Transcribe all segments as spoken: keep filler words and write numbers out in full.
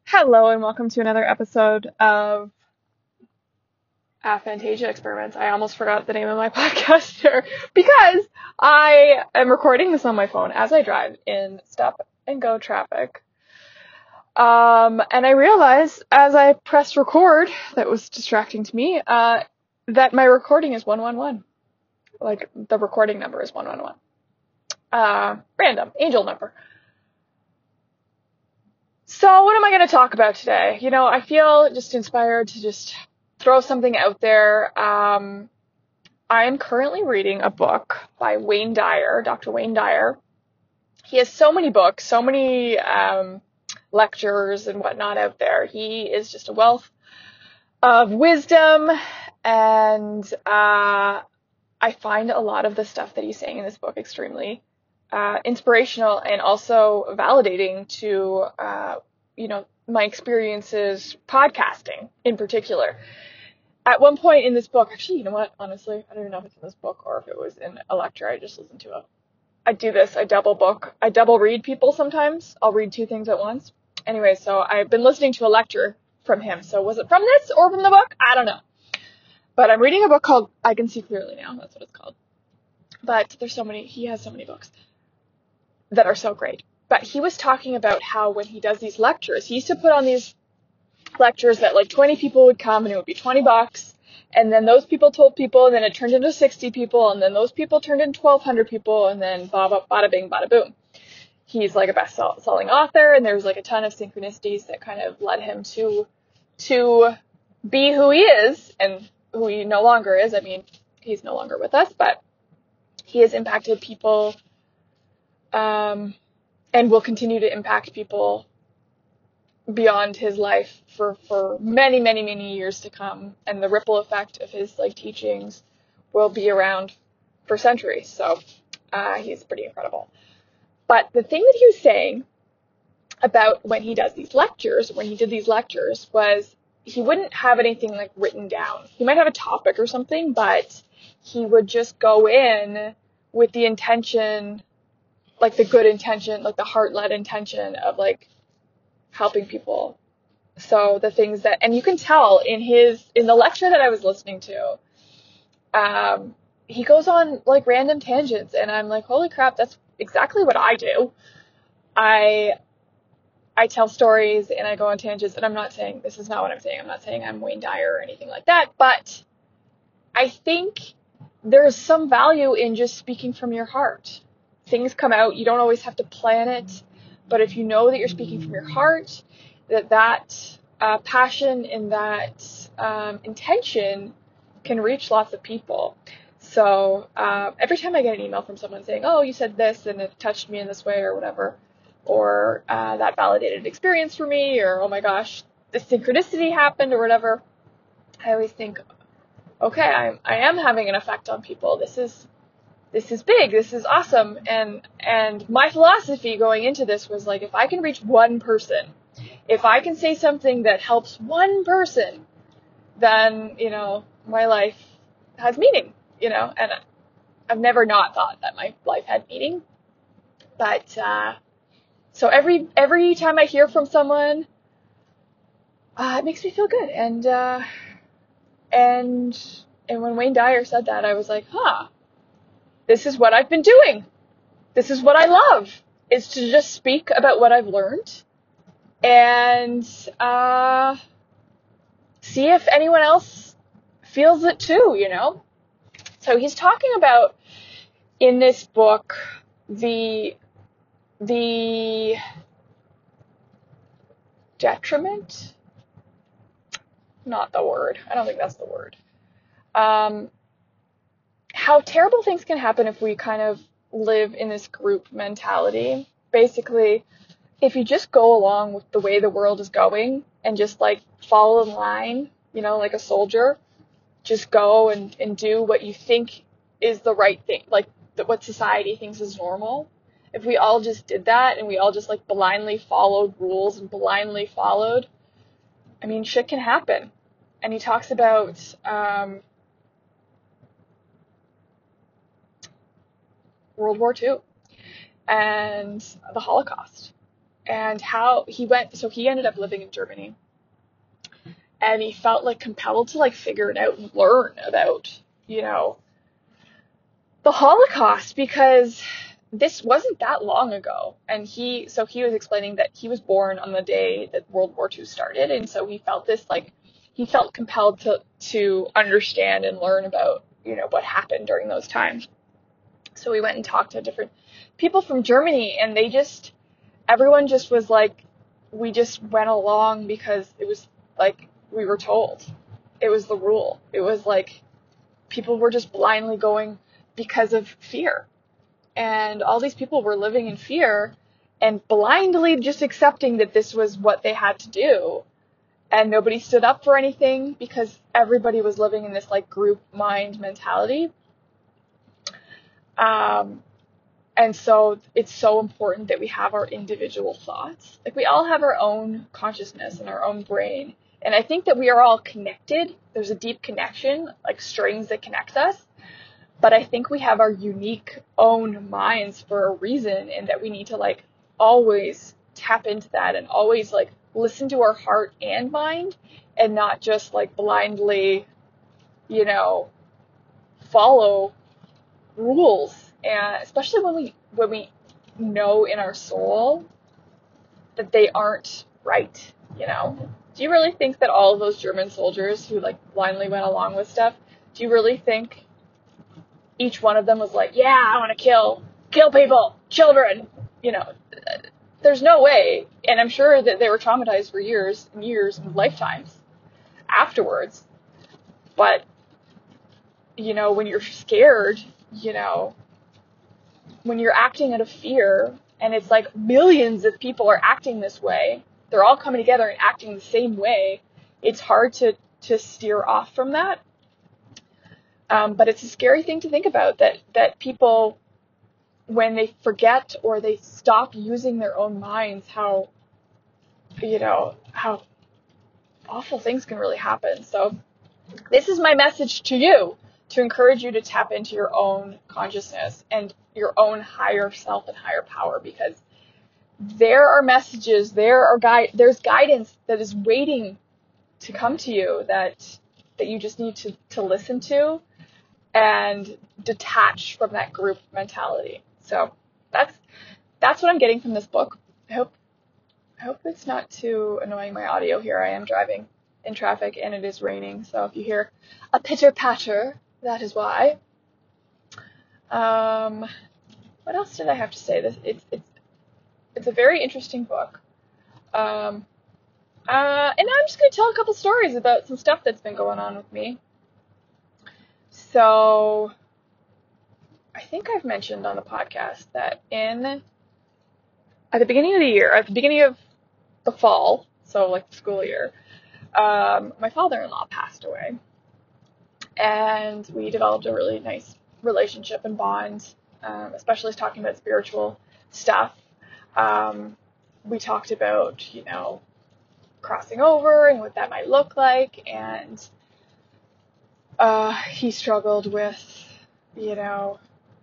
Hello and welcome to another episode of Aphantasia Experiments. I almost forgot the name of my podcast here because I am recording this on my phone as I drive in stop and go traffic. Um, and I realized as I pressed record, that was distracting to me, uh, that my recording is one one one. Like the recording number is one one one. Uh, random, angel number. So what am I going to talk about today? You know, I feel just inspired to just throw something out there. Um, I am currently reading a book by Wayne Dyer, Doctor Wayne Dyer. He has so many books, so many um, lectures and whatnot out there. He is just a wealth of wisdom, and uh, I find a lot of the stuff that he's saying in this book extremely uh, inspirational and also validating to, uh, you know, my experiences podcasting in particular. At one point in this book, actually, you know what, honestly, I don't even know if it's in this book or if it was in a lecture I just listened to. It. I do this, I double book, I double read people sometimes. I'll read two things at once. Anyway, so I've been listening to a lecture from him. So was it from this or from the book? I don't know. But I'm reading a book called I Can See Clearly Now. That's what it's called. But there's so many, he has so many books that are so great. But he was talking about how when he does these lectures, he used to put on these lectures that like twenty people would come and it would be twenty bucks. And then those people told people, and then it turned into sixty people, and then those people turned into twelve hundred people, and then bada, bada bing, bada boom. He's like a best-selling author, and there's like a ton of synchronicities that kind of led him to to be who he is, and who he no longer is. I mean, he's no longer with us, but he has impacted people, um, and will continue to impact people beyond his life for, for many, many, many years to come. And the ripple effect of his like teachings will be around for centuries. So uh, he's pretty incredible. But the thing that he was saying about when he does these lectures, when he did these lectures, was he wouldn't have anything like written down. He might have a topic or something, but he would just go in with the intention, like the good intention, like the heart-led intention of like helping people. So the things that, and you can tell in his, in the lecture that I was listening to, um, he goes on like random tangents, and I'm like, holy crap, that's exactly what I do. I, I tell stories and I go on tangents, and I'm not saying, this is not what I'm saying. I'm not saying I'm Wayne Dyer or anything like that, but I think there's some value in just speaking from your heart. Things come out, you don't always have to plan it, but if you know that you're speaking from your heart, that that uh, passion and that um, intention can reach lots of people. So uh, every time I get an email from someone saying, oh, you said this and it touched me in this way or whatever, or uh, that validated experience for me, or oh my gosh, this synchronicity happened or whatever, I always think, okay, I'm, I am having an effect on people. This is this is big. This is awesome. And and my philosophy going into this was like, if I can reach one person, if I can say something that helps one person, then, you know, my life has meaning, you know, and I've never not thought that my life had meaning. But, uh, so every, every time I hear from someone, uh, it makes me feel good. And, uh, and, and when Wayne Dyer said that, I was like, huh, this is what I've been doing. This is what I love, is to just speak about what I've learned and, uh, see if anyone else feels it too, you know? So he's talking about in this book, the, the detriment, not the word. I don't think that's the word. Um, how terrible things can happen if we kind of live in this group mentality. Basically, if you just go along with the way the world is going and just like follow in line, you know, like a soldier, just go and, and do what you think is the right thing, like the, what society thinks is normal. If we all just did that and we all just like blindly followed rules and blindly followed, I mean, shit can happen. And he talks about, um, World War Two and the Holocaust. and how he went, so he ended up living in Germany, and he felt like compelled to like figure it out and learn about, you know, the Holocaust, because this wasn't that long ago. And he, so he was explaining that he was born on the day that World War Two started. And so he felt this, like, he felt compelled to, to understand and learn about, you know, what happened during those times. So we went and talked to different people from Germany, and they just, everyone just was like, we just went along because it was like, we were told. It was the rule. It was like, people were just blindly going because of fear. And all these people were living in fear and blindly just accepting that this was what they had to do. And nobody stood up for anything because everybody was living in this like group mind mentality. Um, and so it's so important that we have our individual thoughts. Like, we all have our own consciousness and our own brain. And I think that we are all connected. There's a deep connection, like strings that connect us. But I think we have our unique own minds for a reason, and that we need to like always tap into that and always like listen to our heart and mind, and not just like blindly, you know, follow rules. And especially when we, when we know in our soul that they aren't right, you know? Do you really think that all of those German soldiers who like blindly went along with stuff, do you really think each one of them was like, yeah, I want to kill, kill people, children, you know? There's no way. And I'm sure that they were traumatized for years and years and lifetimes afterwards. But, you know, when you're scared, you know, when you're acting out of fear, and it's like millions of people are acting this way, they're all coming together and acting the same way, it's hard to, to steer off from that. Um, but it's a scary thing to think about, that, that people, when they forget or they stop using their own minds, how, you know, how awful things can really happen. So this is my message to you, to encourage you to tap into your own consciousness and your own higher self and higher power, because there are messages, there are guide, there's guidance that is waiting to come to you, that, that you just need to, to listen to and detach from that group mentality. So that's, that's what I'm getting from this book. I hope, I hope it's not too annoying, my audio here. I am driving in traffic and it is raining. So if you hear a pitter patter, that is why. Um, what else did I have to say? This, it's, it's, it's a very interesting book. Um, uh, and I'm just going to tell a couple stories about some stuff that's been going on with me. So I think I've mentioned on the podcast that in, at the beginning of the year, at the beginning of the fall, so like the school year, um, my father-in-law passed away, and we developed a really nice relationship and bond, um, especially talking about spiritual stuff. Um, we talked about, you know, crossing over and what that might look like, and uh, he struggled with, you know,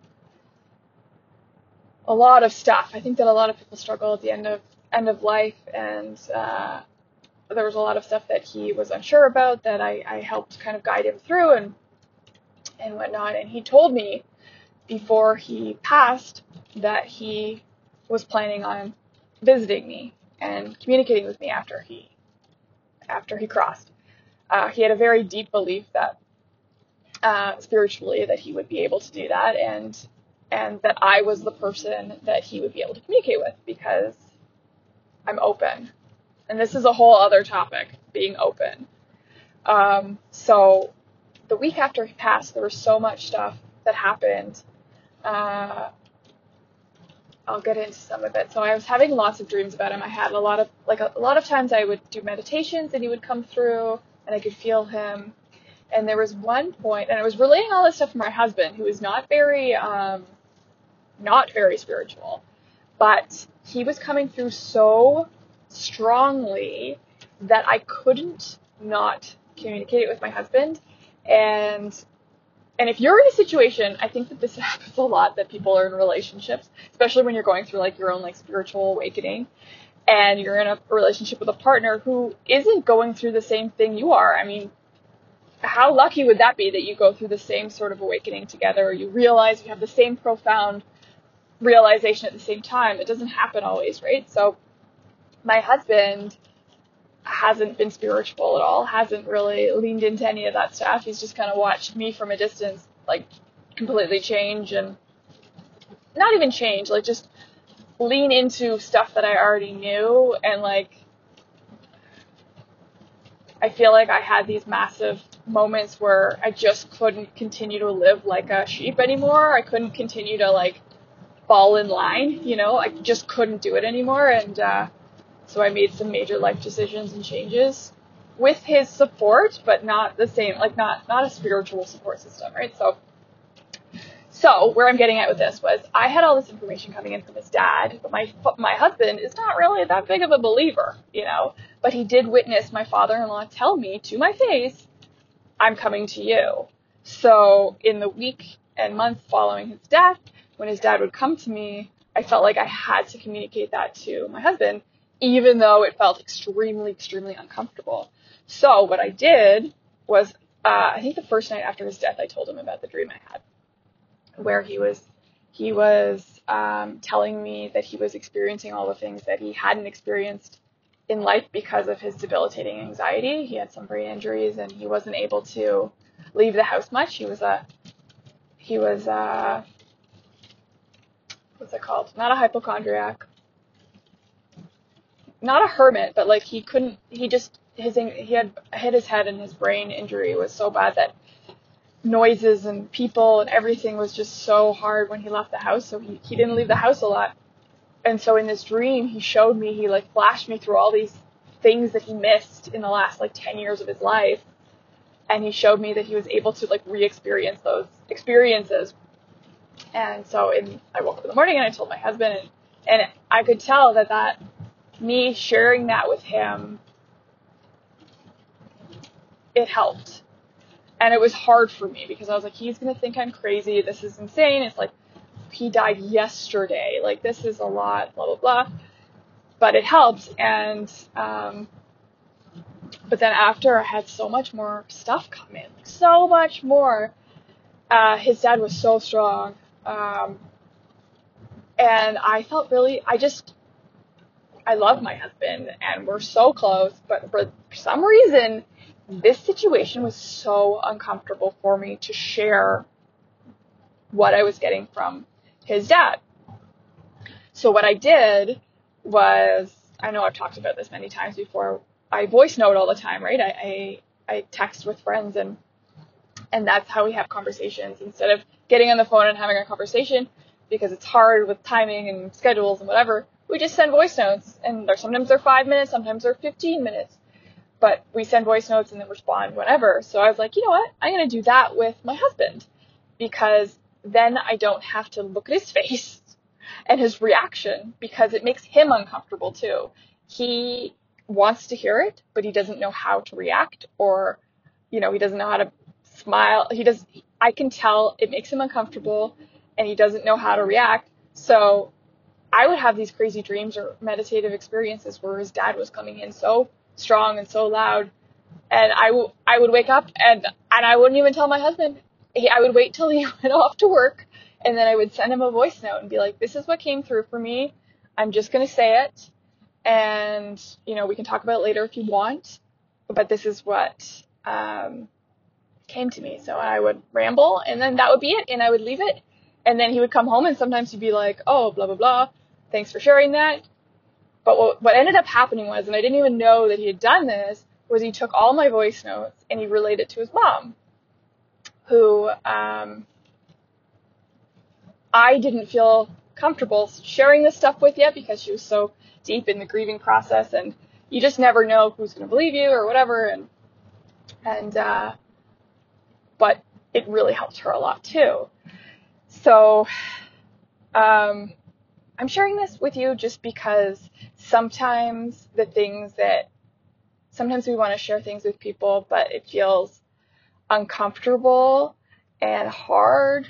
a lot of stuff. I think that a lot of people struggle at the end of end of life, and uh, there was a lot of stuff that he was unsure about that I, I helped kind of guide him through and and whatnot. And he told me before he passed that he was planning on visiting me and communicating with me after he after he crossed. Uh, he had a very deep belief that uh, spiritually that he would be able to do that, and and that I was the person that he would be able to communicate with, because I'm open. And this is a whole other topic, being open. Um, so the week after he passed, there was so much stuff that happened. Uh, I'll get into some of it. So I was having lots of dreams about him. I had a lot of, like a, a lot of times I would do meditations and he would come through and I could feel him. And there was one point, and I was relaying all this stuff to my husband, who is not very, um, not very spiritual, but he was coming through so strongly that I couldn't not communicate it with my husband. And And if you're in a situation, I think that this happens a lot, that people are in relationships, especially when you're going through like your own like spiritual awakening, and you're in a relationship with a partner who isn't going through the same thing you are. I mean, how lucky would that be that you go through the same sort of awakening together, or you realize you have the same profound realization at the same time? It doesn't happen always, right? So my husband hasn't been spiritual at all, hasn't really leaned into any of that stuff. He's just kind of watched me from a distance, like, completely change, and not even change, like, just lean into stuff that I already knew. And like, I feel like I had these massive moments where I just couldn't continue to live like a sheep anymore. I couldn't continue to like fall in line, you know, I just couldn't do it anymore. And uh, so I made some major life decisions and changes with his support, but not the same, like not, not a spiritual support system, right? So So where I'm getting at with this was I had all this information coming in from his dad, but my my husband is not really that big of a believer, you know, but he did witness my father-in-law tell me to my face, I'm coming to you. So in the week and month following his death, when his dad would come to me, I felt like I had to communicate that to my husband, even though it felt extremely, extremely uncomfortable. So what I did was, uh, I think the first night after his death, I told him about the dream I had, where he was he was um, telling me that he was experiencing all the things that he hadn't experienced in life because of his debilitating anxiety. He had some brain injuries and he wasn't able to leave the house much. He was a he was a what's it called? Not a hypochondriac, not a hermit, but like he couldn't. He just his he had hit his head and his brain injury was so bad that noises and people and everything was just so hard when he left the house. So he, he didn't leave the house a lot. And so in this dream, he showed me, he like flashed me through all these things that he missed in the last like ten years of his life. And he showed me that he was able to like re-experience those experiences. And so in, I woke up in the morning and I told my husband, and, and I could tell that that me sharing that with him, it helped. And it was hard for me because I was like, he's going to think I'm crazy. This is insane. It's like, he died yesterday. Like, this is a lot, blah, blah, blah. But it helped. And, um, but then after I had so much more stuff come in, like so much more. Uh, his dad was so strong. Um, and I felt really, I just, I love my husband and we're so close, but for some reason, this situation was so uncomfortable for me to share what I was getting from his dad. So what I did was, I know I've talked about this many times before, I voice note all the time, right? I, I, I text with friends and, and that's how we have conversations instead of getting on the phone and having a conversation, because it's hard with timing and schedules and whatever. We just send voice notes, and they're, sometimes they're five minutes, sometimes they're fifteen minutes. But we send voice notes and then respond whenever. So I was like, you know what? I'm going to do that with my husband, because then I don't have to look at his face and his reaction, because it makes him uncomfortable too. He wants to hear it, but he doesn't know how to react, or, you know, he doesn't know how to smile. He does. I can tell it makes him uncomfortable and he doesn't know how to react. So I would have these crazy dreams or meditative experiences where his dad was coming in so strong and so loud, and I, w- I would wake up and and I wouldn't even tell my husband. He, I would wait till he went off to work, and then I would send him a voice note and be like, this is what came through for me. I'm just going to say it, and, you know, we can talk about it later if you want, but this is what um, came to me. So I would ramble, and then that would be it, and I would leave it, and then he would come home, and sometimes he'd be like, oh, blah, blah, blah, thanks for sharing that. But what, what ended up happening was, and I didn't even know that he had done this, was he took all my voice notes and he relayed it to his mom, who um, I didn't feel comfortable sharing this stuff with yet because she was so deep in the grieving process, and you just never know who's going to believe you or whatever. And, and uh, but it really helped her a lot too. So um, I'm sharing this with you just because sometimes the things that, sometimes we want to share things with people, but it feels uncomfortable and hard.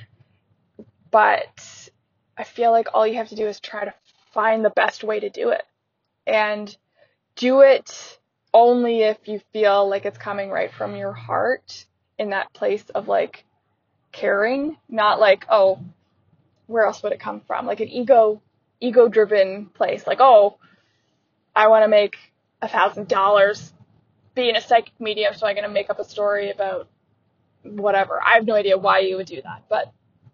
But I feel like all you have to do is try to find the best way to do it. And do it only if you feel like it's coming right from your heart, in that place of like caring, not like, oh, where else would it come from? Like an ego, ego driven place. Like, oh, I want to make a thousand dollars being a psychic medium, so I'm going to make up a story about whatever. I have no idea why you would do that. But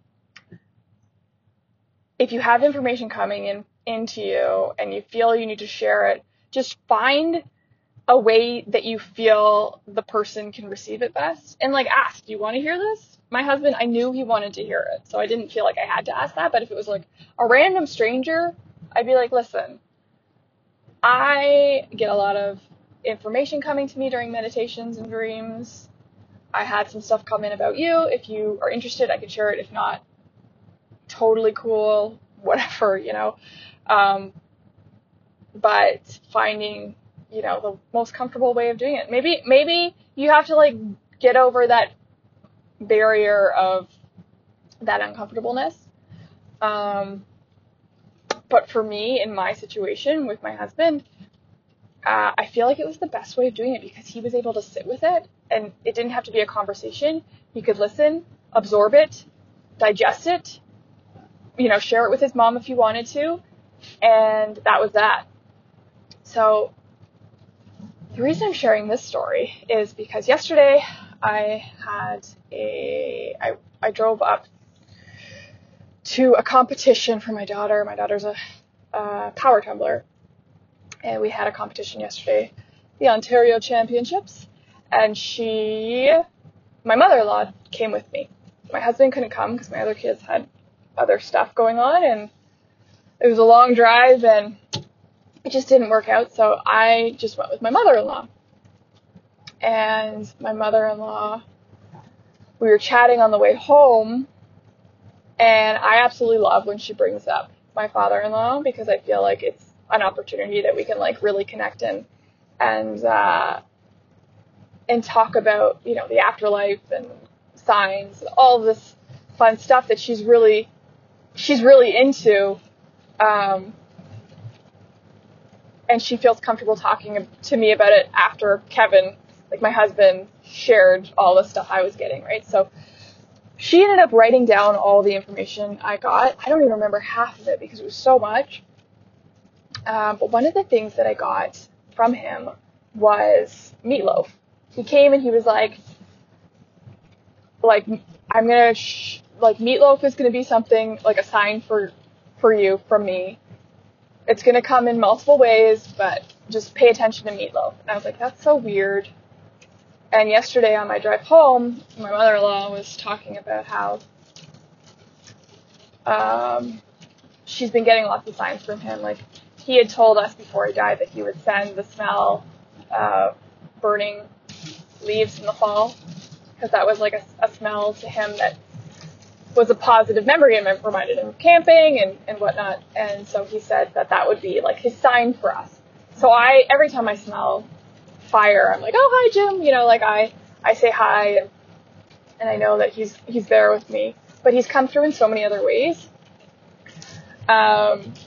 if you have information coming in into you and you feel you need to share it, just find a way that you feel the person can receive it best. And like, ask, do you want to hear this? My husband, I knew he wanted to hear it, so I didn't feel like I had to ask that. But if it was like a random stranger, I'd be like, listen, I get a lot of information coming to me during meditations and dreams. I had some stuff come in about you. If you are interested, I could share it. If not, totally cool, whatever, you know. Um, but finding, you know, the most comfortable way of doing it. Maybe, maybe you have to like get over that barrier of that uncomfortableness. Um, but for me, in my situation with my husband, uh, I feel like it was the best way of doing it because he was able to sit with it, and it didn't have to be a conversation. He could listen, absorb it, digest it, you know, share it with his mom if he wanted to, and that was that. So the reason I'm sharing this story is because yesterday I had a, I, I drove up to a competition for my daughter. My daughter's a, a power tumbler, and we had a competition yesterday, the Ontario Championships, and she, my mother-in-law came with me. My husband couldn't come because my other kids had other stuff going on, and it was a long drive, and it just didn't work out, so I just went with my mother-in-law. And my mother-in-law, we were chatting on the way home, and I absolutely love when she brings up my father-in-law because I feel like it's an opportunity that we can like really connect in and uh, and talk about, you know, the afterlife and signs and all of this fun stuff that she's really she's really into. Um, and she feels comfortable talking to me about it after Kevin, like my husband, shared all the stuff I was getting, right? So she ended up writing down all the information I got. I don't even remember half of it because it was so much. Um, but one of the things that I got from him was meatloaf. He came and he was like, like, I'm going to, sh- like, meatloaf is going to be something, like a sign for, for you from me. It's going to come in multiple ways, but just pay attention to meatloaf. And I was like, that's so weird. And yesterday on my drive home, my mother-in-law was talking about how um, she's been getting lots of signs from him. Like, he had told us before he died that he would send the smell of burning leaves in the fall, because that was like a, a smell to him that was a positive memory and reminded him of camping and, and whatnot. And so he said that that would be like his sign for us. So I, every time I smell fire, I'm like, oh, hi, Jim. You know, like I, I say hi, and, and I know that he's, he's there with me, but he's come through in so many other ways. Um,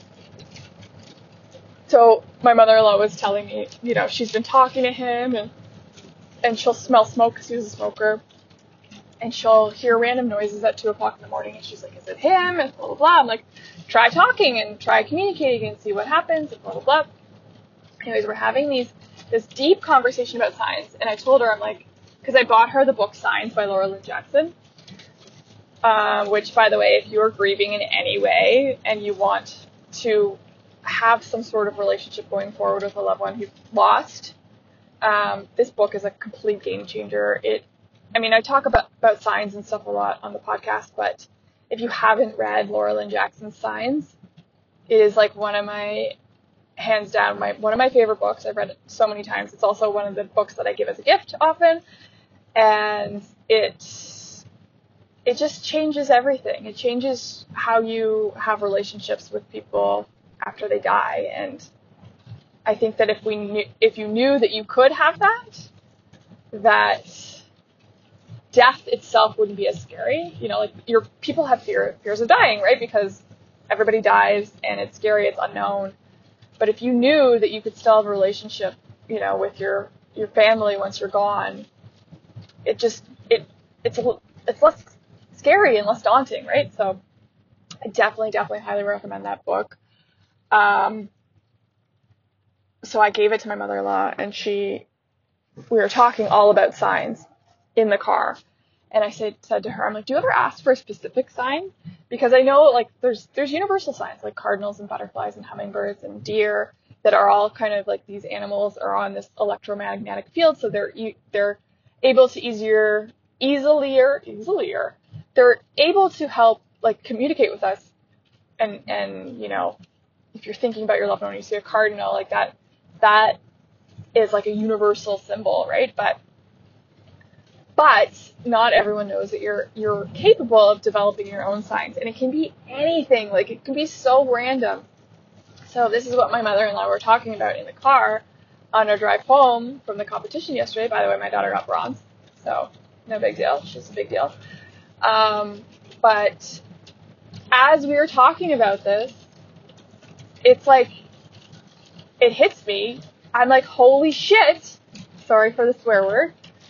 so my mother-in-law was telling me, you know, she's been talking to him, and, and she'll smell smoke because he was a smoker. And she'll hear random noises at two o'clock in the morning, and she's like, is it him? And blah, blah, blah. I'm like, try talking and try communicating and see what happens, and blah, blah, blah. Anyways, we're having these, this deep conversation about signs, and I told her, I'm like, because I bought her the book Signs by Laura Lynn Jackson, um, which, by the way, if you're grieving in any way and you want to have some sort of relationship going forward with a loved one you've lost, um, this book is a complete game changer. It I mean, I talk about, about signs and stuff a lot on the podcast, but if you haven't read Laura Lynn Jackson's Signs, it is like one of my, hands down, my one of my favorite books. I've read it so many times. It's also one of the books that I give as a gift often, and it it just changes everything. It changes how you have relationships with people after they die, and I think that if we knew, if you knew that you could have that, that death itself wouldn't be as scary. You know, like your people have fear fears of dying, right? Because everybody dies and it's scary, it's unknown. But if you knew that you could still have a relationship, you know, with your, your family once you're gone, it just, it, it's, a, it's less scary and less daunting, right? So I definitely, definitely highly recommend that book. Um, so I gave it to my mother-in-law, and she, we were talking all about signs in the car. And I said, said to her, I'm like, do you ever ask for a specific sign? Because I know, like, there's, there's universal signs, like cardinals and butterflies and hummingbirds and deer, that are all kind of like, these animals are on this electromagnetic field. So they're, they're able to easier, easily, easilier, they're able to help, like, communicate with us. And, and, you know, if you're thinking about your loved one, when you see a cardinal, like that, that is like a universal symbol, right? But, but not everyone knows that you're, you're capable of developing your own signs, and it can be anything. Like, it can be so random. So this is what my mother-in-law were talking about in the car on our drive home from the competition yesterday. By the way, my daughter got bronze, so no big deal. It's just a big deal. Um, but as we were talking about this, it's like, it hits me. I'm like, holy shit. Sorry for the swear word.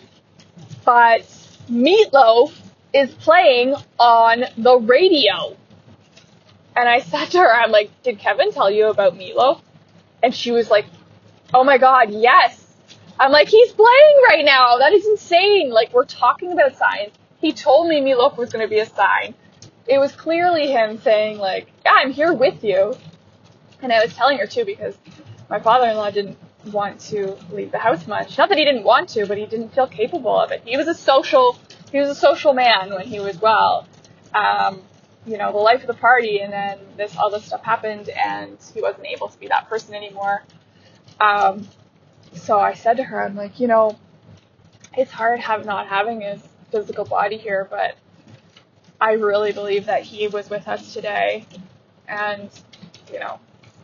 But Meatloaf is playing on the radio. And I said to her, I'm like, did Kevin tell you about Meatloaf? And she was like, oh my God, yes. I'm like, he's playing right now. That is insane. Like, we're talking about signs. He told me Meatloaf was going to be a sign. It was clearly him saying, like, yeah, I'm here with you. And I was telling her, too, because my father-in-law didn't want to leave the house much. Not that he didn't want to, but he didn't feel capable of it. He was a social, he was a social man when he was well. Um, you know, the life of the party, and then this, all this stuff happened, and he wasn't able to be that person anymore. Um, so I said to her, I'm like, you know, it's hard have, not having his physical body here, but I really believe that he was with us today. And, you know,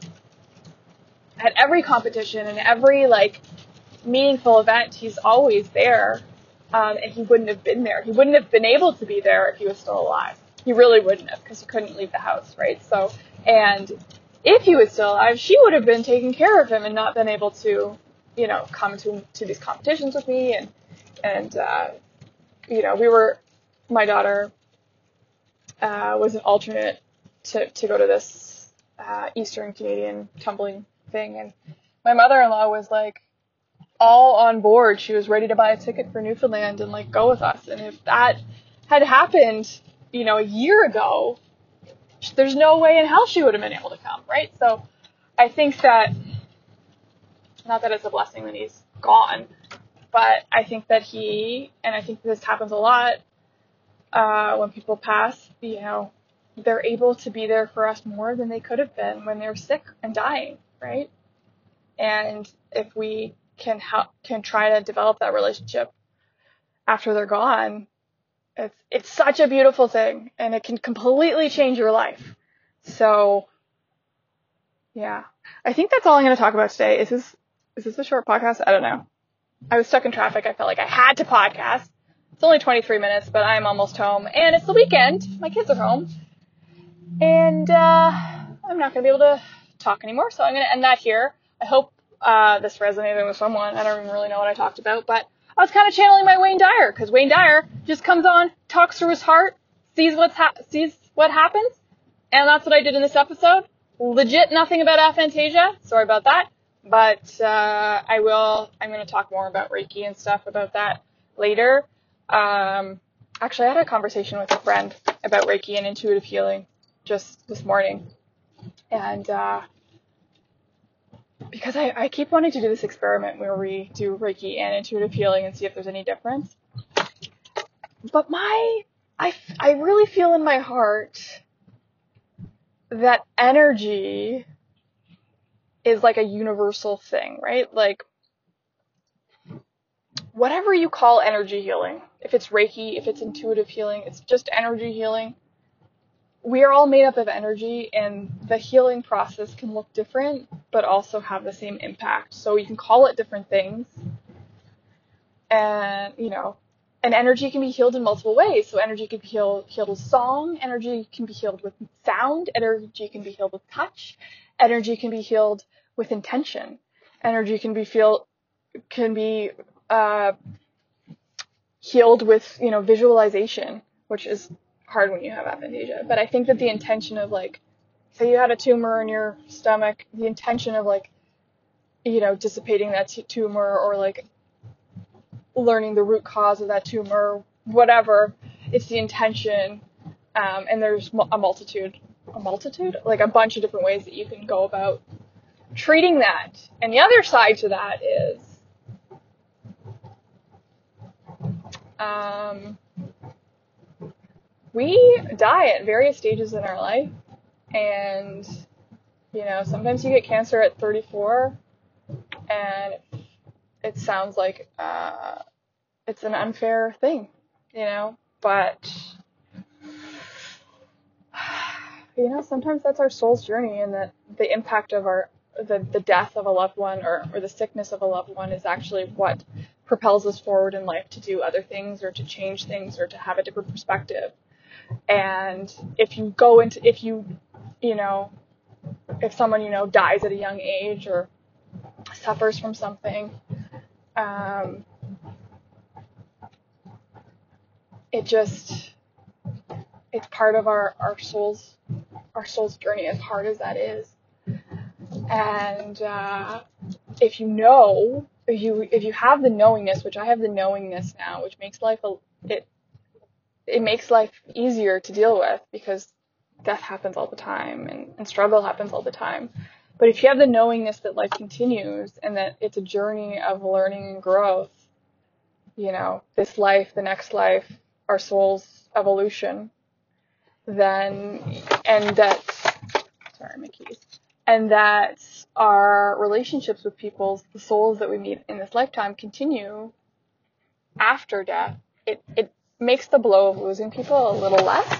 at every competition and every, like, meaningful event, he's always there. Um, and he wouldn't have been there. He wouldn't have been able to be there if he was still alive. He really wouldn't have, because he couldn't leave the house, right? So, and if he was still alive, she would have been taking care of him and not been able to, you know, come to, to these competitions with me. And, and, uh, you know, we were, my daughter, uh, was an alternate to, to go to this, uh, Eastern Canadian tumbling thing. And my mother-in-law was like all on board. She was ready to buy a ticket for Newfoundland and like go with us. And if that had happened, you know, a year ago, there's no way in hell she would have been able to come, right? So I think that, not that it's a blessing that he's gone, but I think that he, and I think this happens a lot, uh, when people pass, you know, they're able to be there for us more than they could have been when they're sick and dying, right? And if we can help, can try to develop that relationship after they're gone, it's, it's such a beautiful thing, and it can completely change your life. So, yeah, I think that's all I'm going to talk about today. Is this, is this a short podcast? I don't know. I was stuck in traffic. I felt like I had to podcast. It's only twenty-three minutes, but I'm almost home, and it's the weekend. My kids are home, and, uh, I'm not going to be able to talk anymore. So I'm going to end that here. I hope, uh, this resonated with someone. I don't even really know what I talked about, but I was kind of channeling my Wayne Dyer, because Wayne Dyer just comes on, talks through his heart, sees what's ha- sees what happens, and that's what I did in this episode. Legit nothing about aphantasia. Sorry about that. But uh, I will, I'm going to talk more about Reiki and stuff about that later. Um, actually, I had a conversation with a friend about Reiki and intuitive healing just this morning. And uh, because I, I keep wanting to do this experiment where we do Reiki and intuitive healing and see if there's any difference. But my, I, I really feel in my heart that energy is like a universal thing, right? Like, whatever you call energy healing, if it's Reiki, if it's intuitive healing, it's just energy healing. We are all made up of energy, and the healing process can look different, but also have the same impact. So you can call it different things. And, you know, and energy can be healed in multiple ways. So energy can be healed, healed with song, energy can be healed with sound, energy can be healed with touch, energy can be healed with intention. Energy can be feel can be uh, healed with, you know, visualization, which is hard when you have aphantasia. But I think that the intention of, like, say you had a tumor in your stomach, the intention of, like, you know, dissipating that t- tumor, or like learning the root cause of that tumor, whatever, it's the intention. Um, and there's a multitude, a multitude, like a bunch of different ways that you can go about treating that. And the other side to that is, um, we die at various stages in our life. And, you know, sometimes you get cancer at thirty-four, and it sounds like uh, it's an unfair thing, you know, but, you know, sometimes that's our soul's journey, and that the impact of our, the, the death of a loved one, or, or the sickness of a loved one, is actually what propels us forward in life to do other things, or to change things, or to have a different perspective. And if you go into, if you, you know, if someone, you know, dies at a young age, or suffers from something, um, it just, it's part of our, our soul's, our soul's journey, as hard as that is. And, uh, if you know, if you, if you have the knowingness, which I have the knowingness now, which makes life, a, it, it makes life easier to deal with, because death happens all the time, and, and struggle happens all the time. But if you have the knowingness that life continues, and that it's a journey of learning and growth, you know, this life, the next life, our soul's evolution, then, and that, sorry, my keys, and that our relationships with people, the souls that we meet in this lifetime, continue after death, it, it makes the blow of losing people a little less.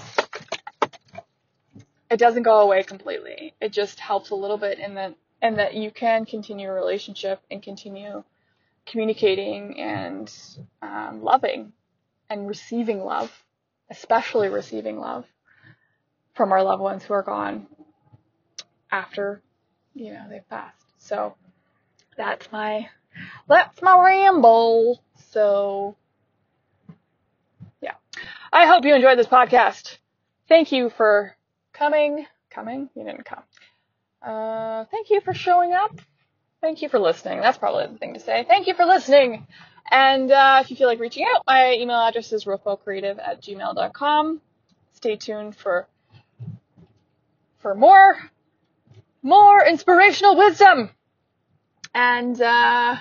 It doesn't go away completely. It just helps a little bit, in that, and that you can continue a relationship and continue communicating and um, loving and receiving love, especially receiving love from our loved ones who are gone after, you know, they've passed. So that's my, that's my ramble. So yeah, I hope you enjoyed this podcast. Thank you for coming, coming, you didn't come. Uh, thank you for showing up. Thank you for listening. That's probably the thing to say. Thank you for listening. And uh, if you feel like reaching out, my email address is rofocreative at gmail dot com. Stay tuned for for more, more inspirational wisdom. And uh,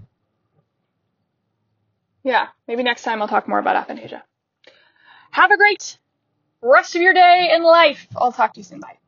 yeah, maybe next time I'll talk more about aphantasia. Have a great rest of your day in life. I'll talk to you soon. Bye.